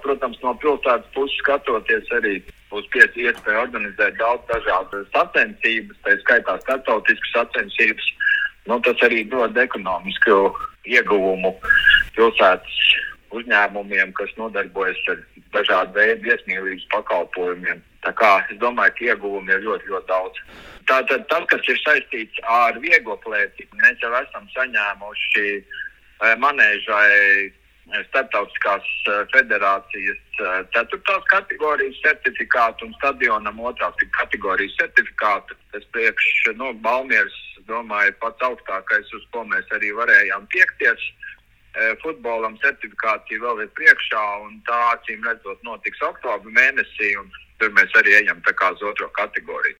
protams, no pilsētas puses skatoties arī būs iespēja organizēt daudz dažādas sacensības, tā skaitā starptautiskas sacensības. Tas arī dod ekonomisku ieguvumu pilsētas uzņēmumiem, kas nodarbojas ar dažādu veidu viesmīlības pakalpojumiem. Tā kā es domāju, ka ieguvumi ir ļoti, ļoti daudz. Tātad tas, kas ir saistīts ar viegloatlētiku, mēs jau esam saņēmuši manēžai starptautiskās federācijas 4. kategorijas certifikātu un stadionam 2. kategorijas certifikātu. Tas priekš Balmieras, domāju, pats augstākais, uz ko mēs arī varējām tiekties. Futbolam certifikācija vēl ir priekšā, un tā acīm redzot notiks oktobra mēnesī, un tur mēs arī ejam tā kā uz 2. kategoriju.